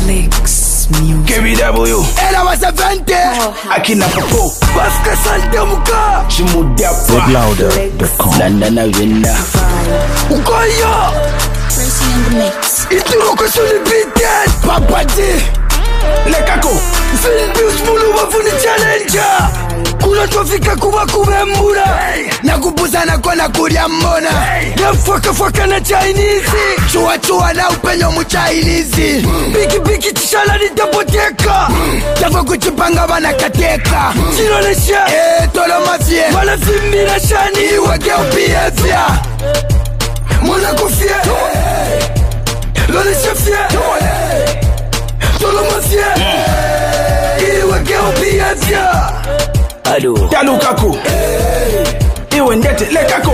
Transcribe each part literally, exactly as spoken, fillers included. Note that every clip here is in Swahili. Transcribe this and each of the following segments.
Flex Music. K B W. Ela wasa vente. Akina Popo. Baska sante muka. Chimudapa. zed louder dot com. Landana Vinda. Ukoya. Tracy in the mix. Ituroko suli beaten. Papa D. Lekako. Phil Bills mulu wafuni challenger. Kuna twafika kuba kubembura. Nakubuza na kona kuria mbona. Nafaka faka na Chinese. Chua chua na upenyo mu Chinese. Biki biki tishala ni tapoteka. Tafo kuchipanga bana kateka. Chino lesha. Eh tolo mafie. Wala fimbira shani. Wake upie fia. Mwana kufie. Lole shafie. Tolo mafie. Wake upie fia. Ado. Yalukaku. Iwe ndete lekako.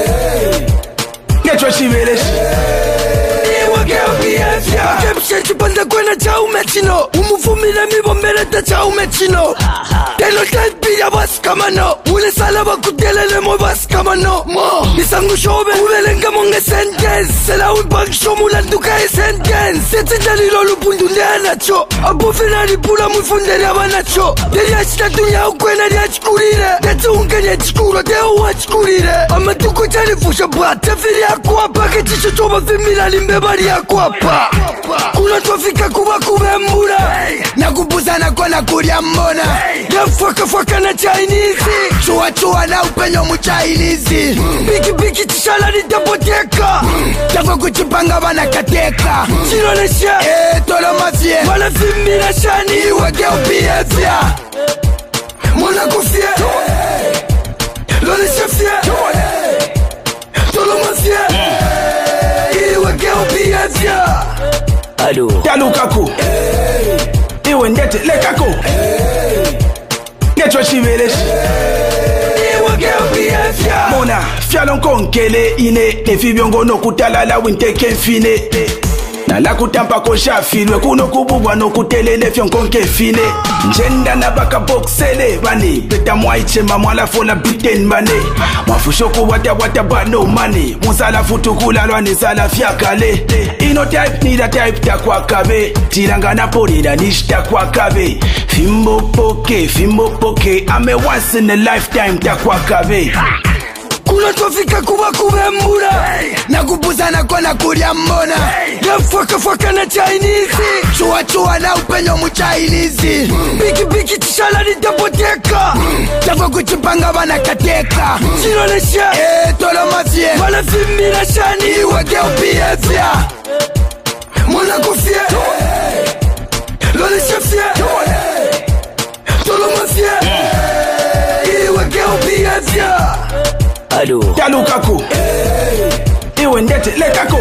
Netwa shivelesh. Iwe geobiafya. Kepshe chipanda kwena chaume chino. Umufumile mibombeleta chaume chino. Teno tepi ya baskamano. Ule sala bakutelele mo baskamano. Mo. Nisangu shobe. Ubelenga monge sentence. Sela uibag shomula nduka e sentence. Seti jalilo lupundu ndea cho. Abu finali pula mufundele abanacho. Deli ashita dunya ukwena lia chikurire. Tetu ungenye chikuro deo wa chikurire. Ama tuko chani fusha bata fili ya kuapa. Kechisho choba fimila limbebari ya kuapa. Kuna twafika kuba kubembura. Nakubuza na kona kuria mbona. Nafaka faka na Chinese. Chua chua na upenyo mu Chinese. Biki biki tishala ni tapoteka. Tafo kuchipanga bana kateka. Chino lesha. Eh tolo mafie. Wala fimbira shani. Wake upie fia. Mwana kufie. Lole shafie. Tolo mafie. Wake upie fia. Ado. Yalukaku. Iwe ndete lekako. Netwa shivelesh. Iwe geobiafya. Mona, fialon konkele ine. Nefi biongo no kutala la winte kenfine. Na la kutampa ko shafilwe. Kuno kubugwa no kutelele fion konke fine. Njenda na baka boxele bani. Peta mwaiche mamwala fola biten bane. Mafushoku wata wata bano mani. Musala futukula lwani sala fiakale. Ino type nida type takwa kabe. Tirangana porida nishta kwa kabe. Fimbo poke, fimbo poke. Ame once in a lifetime takwa kabe. Kuna twafika kuba kubembura. Nakubuza na kona kuria mbona. Nafaka faka na Chinese. Chua chua na upenyo mu Chinese. Biki biki tishala ni tapoteka. Tafo kuchipanga bana kateka. Chino lesha. Eh tolo mafie. Wala fimbira shani. Wake upie fia. Mwana kufie. Lole shafie. Tolo mafie. Wake upie fia. Ado. Yalukaku. Iwe ndete lekako.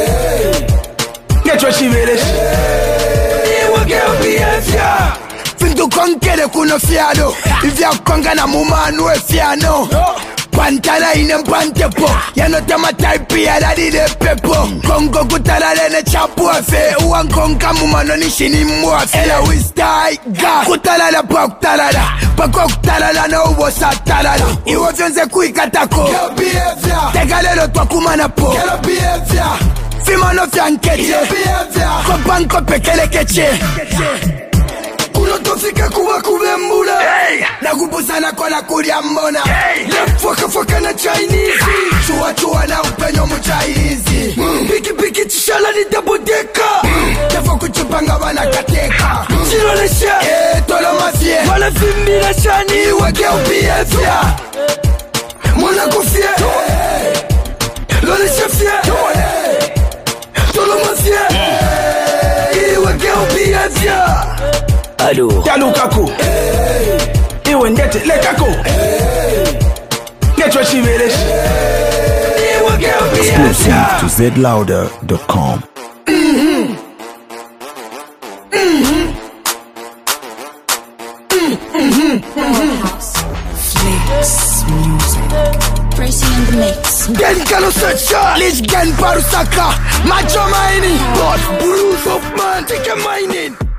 Netwa shivelesh. Iwe geobiafya. Fintu konkele kuno fiado. Ivya konga na mumanu e fiano. Pantala ine mpantepo. Yano tema type ya ladi de pepo. Kongo kutala lene chapu afe. Uwan konka mumano nishini mwafe. Ela wistaiga. Kutala la pa kutala la. Pako kutala la na ubo satalala. Iwo vyonze kuikatako. Tega lelo twa kumana po. Fimano fya nkeche. Kopanko pekele keche. Kuno tofika kuba kubembura. Nakubuza na kona kuria mbona. Nafaka faka na Chinese. Chua chua na upenyo mu Chinese. Biki biki tishala ni tapoteka. Tafo kuchipanga bana kateka. Chino lesha. Eh tolo mafie. Wala fimbira shani. Wake upie fia. Mwana kufie. Lole shafie. Tolo mafie. Wake upie fia. Ado. Yalukaku. Iwe ndete lekako. Netwa shivelesh. Iwe geobiafya. Exclusive to zed louder dot com. Flex Music. Tracy in the mix. Gen kalo secha. Lich gen parusaka. Macho mining. God, Bruce of man. Take a mining.